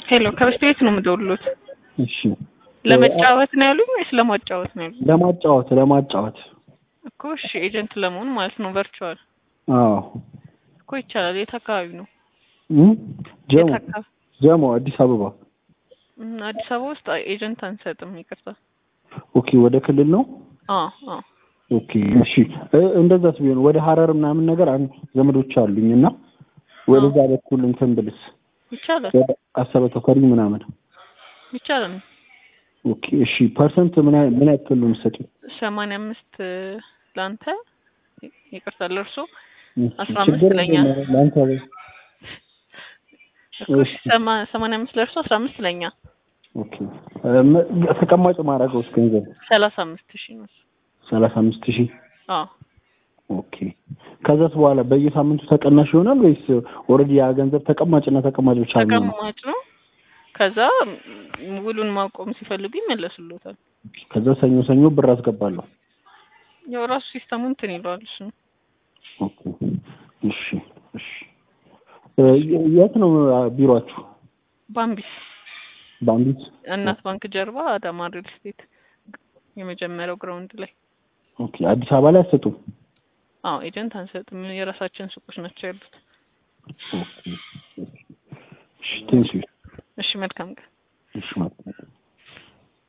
ሄሎ ከበስተቤት ነው የምደውልሎት። እሺ ለመጫወት ነው ያሉኝ ወይስ ለማጫወት ነው ያሉኝ? ለማጫወት እኮ እሺ፣ ኤጀንት ለመሆን ማለት ነው ቨርቹዋል። አዎ እኮ ይቻላል። የት አካባቢ ነው? ጀሞ አዲስ አበባ። አዲስ አበባ ውስጥ ኤጀንት አንሰጥም፣ ይቅርታ። ኦኬ፣ ወደ ክልል ነው? አዎ። ኦኬ እሺ። እንደዛስ ቢሆን ወደ ሐረር ምናምን ነገር አንድ ዘመዶች አሉኝና ወደዛ በኩል እንትን ብልስ ይቻላል። ወደ አሰበ ተፈሪ ምናምን ይቻላል። ኦኬ እሺ። ፐርሰንት ምን ያክል ነው የምትሰጪው? 85 ላንተ፣ ይቅርታ ለእርሶ 15 ለኛ። ላንተ እሺ 85 ለእርሶ 15 ለኛ። ኦኬ ተቀማጭ ማድረገው ገንዘብ 35000 ነው። 35000? አዎ። ኦኬ ከዛስ በኋላ በየሳምንቱ ተቀናሽ ይሆናል ወይስ ኦሬዲ ያ ገንዘብ ተቀማጭ ብቻ ነው? ተቀማጭ ነው። ከዛ ውሉን ማቆም ሲፈልጉ ይመለስልዎታል። ከዛ ሰኞ ብር አስገባለሁ። ያው ራሱ ሲስተሙ እንትን ይለዋል እሱ። ኦኬ እሺ። የት ነው ቢሮአችሁ? ባምቢስ እናት ባንክ ጀርባ አዳማ ሪል ስቴት የመጀመሪያው ግራውንድ ላይ። ኦኬ አዲስ አበባ ላይ አትሰጡም? አዎ ኤጀንት አንሰጥም፣ የራሳችን ሱቆች ናቸው ያሉት። ኦኬ እሺ ቴንክ ዩ። እሺ መልካም ቀን። እሺ መልካም